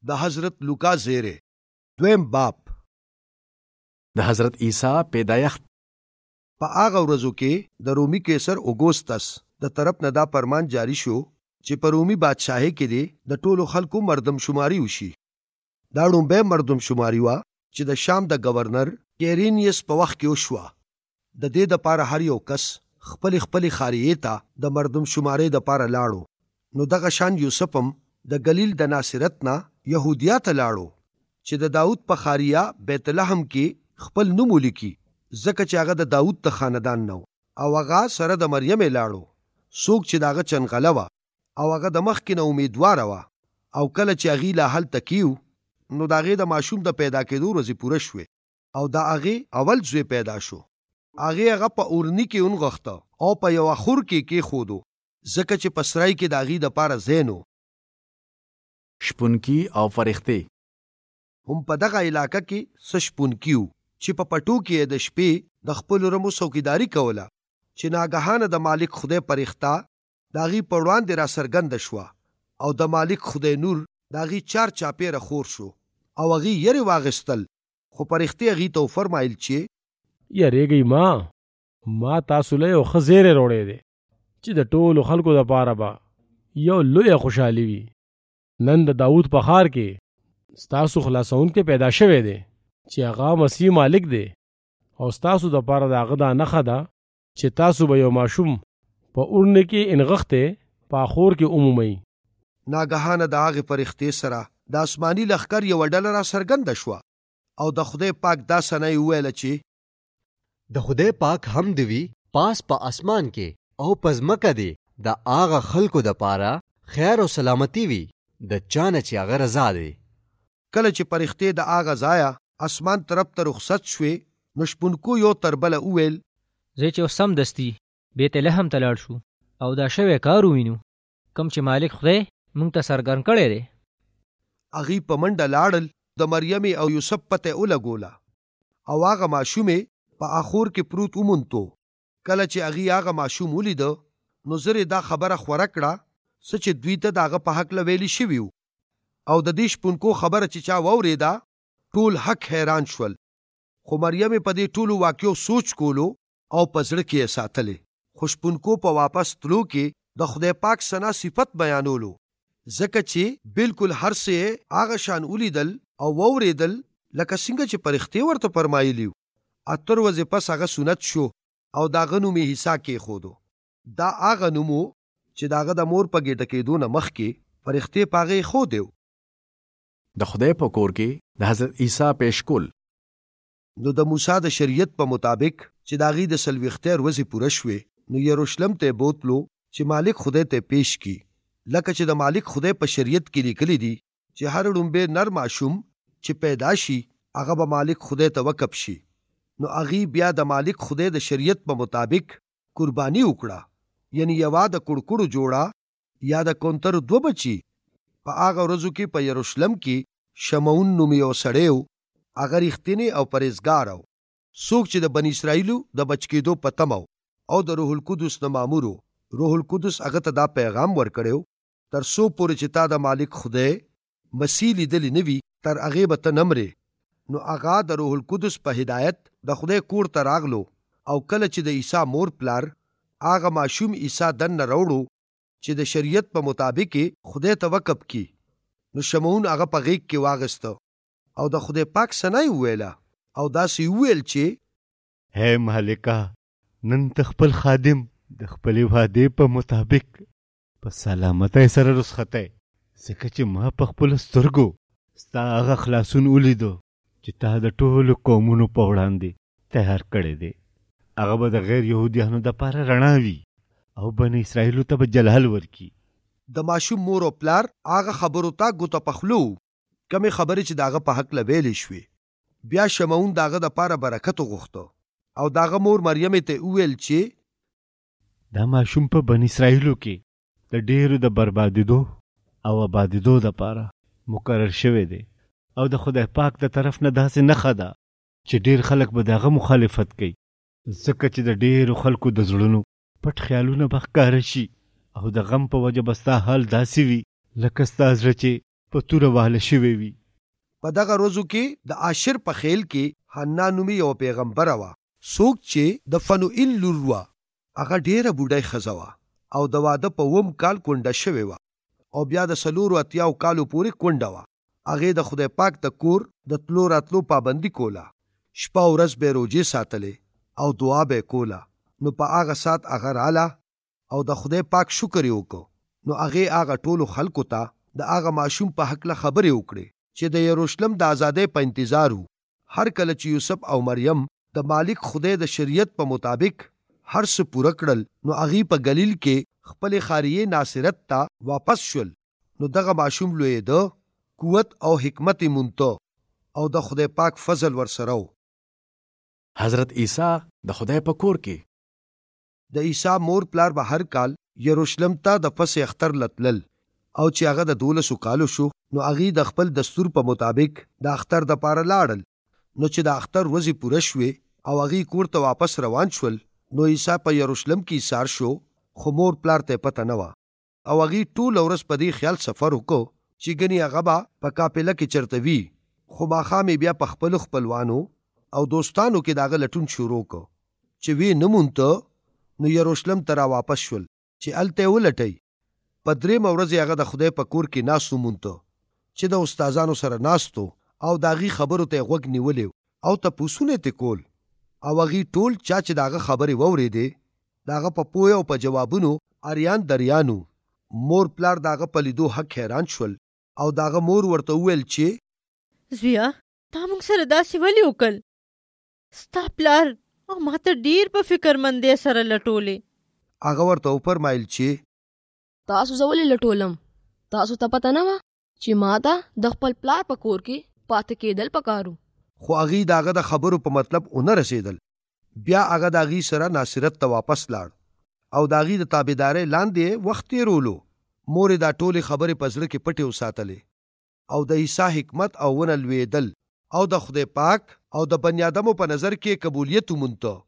د حضرت لوقا زیره دویم باب. د حضرت عیسی پیدایښت. په هغه ورځو کې د رومي قیصر اوګوستس د طرف نه دا فرمان جاری شو چې په رومي بادشاہي کې دی د ټولو خلکو مردم شماري وشي. دا ډومبه مردم شماري وا چې د شام د گورنر کیرینیس په وخت کې وشوه. د دې د پاره هر یو کس خپل خاریه ته د مردم شماري د پاره لاړو. نو دغه شان یوسف هم د گلیل د ناصرت نه يهودیا ته لاړو چې د داوود په خاریه بیت لحم کې خپل نوم ولیکي، ځکه چې هغه د داوود ته خاندان نو او هغه سره د مریم لاړو څوک چې داغه چنغله وا او هغه د مخ کې نو امیدوار وا. او کله چې هغه لا حل تکیو نو داغه د ماشوم د پیدا کېدو ورځې پوره شوه او دا هغه اول زوی پیدا شو. هغه په اورنی کې اونغخته او په یو اخور کې خودو ځکه چې پسرای کې داغي د پاره زینو. شپونکی او فرښتې. هم په دغه علاقه کې سشپونکیو چې په پټو کې د شپې د خپل رمو څوکیداری کوله چې ناګهانه د مالک خدای فرښتہ داغي پړوان د را سرګند شو او د مالک خدای نور داغي چار چاپیره خور شو او هغه یری واغستل. خو فرښتې هغه ته فرمایل چې یریږي ما تاسو له یو خزیره روړې دي چې د ټولو خلکو د پاره با یو لوی خوشحالي وي. نن د داوود په خار کې ستاسو خلاصون کې پیدا شوه دی چې هغه مسیح مالک دی او ستاسو د پاره داغه دا نخه ده چې تاسو به یو ماشوم په اورنه کې انغخته په خور کې عمومي. ناګهانه د هغه فرښتې سره د آسماني لخر یو ډله را سرګند شو او د خدای پاک دا سنای ویل چې د خدای پاک حمد وی پاس په اسمان کې او پزمکه دی د هغه خلکو د پاره خیر او سلامتی وی د چانه چې هغه رضا دی. کله چې فرښتې د هغه ځایا اسمان طرف ته رخصت شوې نو شپونکو یو تربله وویل زه چې سم دستی بیت لحم ته لاړ شو او دا شوی کار وینو کم چې مالک خدای مونږ ته سرګرم کړی دی. هغه په منډه لاړل د مریم او یوسف پته ولګولا او هغه ماشومه په اخور کې پروت ومنتو. کله چې هغه ماشوم ولید نو زره دا خبره خوره کړه سچ دوی ته داغه په حق لویلی شویو او د دې شپونکو خبره چې چا ووریدا ټول حق حیران شول. خو مریم په دې ټولو واقعو سوچ کولو او پزړه کې ساتلې. خوشپونکو په واپس تلو کې د خدای پاک سنا صفت بیانولو ځکه چې بالکل هر څه هغه شان ولیدل او ووریدل لکه څنګه چې فرښتې ورته فرمایلیو. اتر ورځې پس هغه سنت شو او داغه نوم یې عیسی کې خودو. دا هغه نومو چې داغه د مور په ګټه کې دونه مخ کې فرښتې پاغه خو دیو. د خدای په کور کې د حضرت عیسی پیشکول. نو د موسی د شریعت په مطابق چې داغي د سلوختیر ورځې پوره شوه نو یروشلم ته بوتلو چې مالک خدای ته پیش کی لکه چې د مالک خدای په شریعت کې لیکلي دي چې هر ډومبه نر ماشوم چې پیدا شي هغه به مالک خدای ته وقف شي. نو هغه بیا د مالک خدای د شریعت په مطابق قرباني وکړه، یعنی یوا د کړکړو جوړه یا د کونتر دو بچي. په هغه ورځو کې په یروشلم کې شمعون نوم یو سړیو هغه رښتینی او پرهیزګار او څوک چې د بنی اسرائیلو د بچ کېدو په تمه او د روح القدس نه مامورو. روح القدس هغه ته دا پیغام ورکړیو تر څو پورې چې تا د مالک خدای مسیح لیدلی نه وي تر هغې به ته نه مرې. نو هغه د روح القدس په هدایت د خدای کور ته راغلو او کله چې د عیسی مور پلار هغه ماشوم عیسی دن نه راوړو چې د شریعت په مطابق خدای ته وقف کی نو شمعون هغه په غیږ کې واغسته او د خدای پاک سنای ویلا او داسې ویل چې ہے مالکا نن خپل خادم د خپل وعده په مطابق په سلامتی سره رسخته ځکه چې ما په خپل سترګو ستا هغه خلاصون ولیدو چې تا د ټولو قومونو په وړاندې تیار کړی دی. هغه به د غیر یهودیانو د پاره رڼا وي او بنی اسرائیلو ته به جلال ورکی. د ماشوم مور او پلار هغه خبرو ته ګوته پخلو کمی خبرې چې داغه په حق لویلې شوې. بیا شمعون داغه د پاره برکت غوښته او داغه مور مریم ته ویل چې دا ماشوم په بنی اسرائیلو کې د ډیرو د بربادیدو او آبادیدو د پاره مقرر شوی دی او د خدای پاک د طرف نه داسې نخښه ده چې ډیر خلک به داغه مخالفت کوي ځکه چې د ډیرو خلکو د زړونو پټ خیالونه به ښکاره شي او د غم په وجه به ستا حال داسې وي لکه ستا زړه چې په توره واله شوی وي. په دغه ورځو کې د عاشر په خیل کې حنا نومي یو پیغمبر وه، څوک چې د فنوئیل لور وه. هغه ډیره بوډۍ ښځه وه او د واده په 9 کال کونډه شوې وه او بیا د 4 کالو پورې کونډه وه. هغې د خدای پاک د کور د تلو راتلو پابندي کوله، شپه او ورځ به روجې ساتلې او دعا به کوله. نو په هغه سات هغه راله او د خدای پاک شکر یې وکړو. نو هغې هغه ټولو خلکو ته د هغه ماشوم په هکله خبرې وکړې چې د یروشلم د ازادۍ په انتظار وو. هر کله چې یوسف او مریم د مالک خدای د شریعت په مطابق هر څه پوره کړل، نو هغې په گلیل کې خپل خاریه ناصرت ته واپس شول. نو دغه ماشوم لویده، قوت او حکمت مونته او د خدای پاک فضل ورسره و. حضرت عیسی د خدای په کور کې د عیسی مور پلار به هر کال یروشلم ته د فصح اختر لتلل او چې هغه د 12 کالو شو، نو هغې د خپل دستور په مطابق د اختر د پاره لاړل. نو چې د اختر ورځې پوره شوې او هغې کور ته واپس روان شول، نو عیسی په یروشلم کې ایثار شو، خو مور پلار ته پته نه وه او هغې ټوله ورځ په دې خیال سفر وکړو چې ګنې هغه به په قافله کې چرته وي. خو ماښام یې بیا په خپلو خپلوانو او دوستانو کې د هغه لټون شروع کړو چې وی نه مونته. نو یروشلم ته را واپس شول چې هلته یې ولټئ. په 3 ورځې هغه د خدای په کور کې ناست ومونته چې د استادانو سره ناستو او د هغې خبرو ته یې غوږ نیولی او تپوسونه یې کول. او هغې ټول چا چې د هغه خبرې واورېدې د هغه په پوهې او په جوابونو اریان دریانو. مور پلار د هغه په لیدو حق حیران شول او د هغه مور ورته وویل چې زویا تا موږ سره داسې ولې وکړل؟ ستا پلار او ما ته ډېر په فکرمندۍ سره لټولې. هغه ورته وفرمایل چې تاسو زه ولې لټولم؟ تاسو ته پته نه وه چې ما ته د خپل پلار په کور کې پاتې کېدل پکارو. خو هغې د هغه د خبرو په مطلب ونه رسېدل. بیا هغه د هغې سره ناصرت ته واپس لاړ او د هغې د تابعدارۍ لاندې وخت تېرولو. مور یې دا ټولې خبرې په زړه کې پټې وساتلې او د عیسی حکمت او ونه لوېدل او د خدای پاک او د بني ادمو په نظر کې قبولیت ومونته.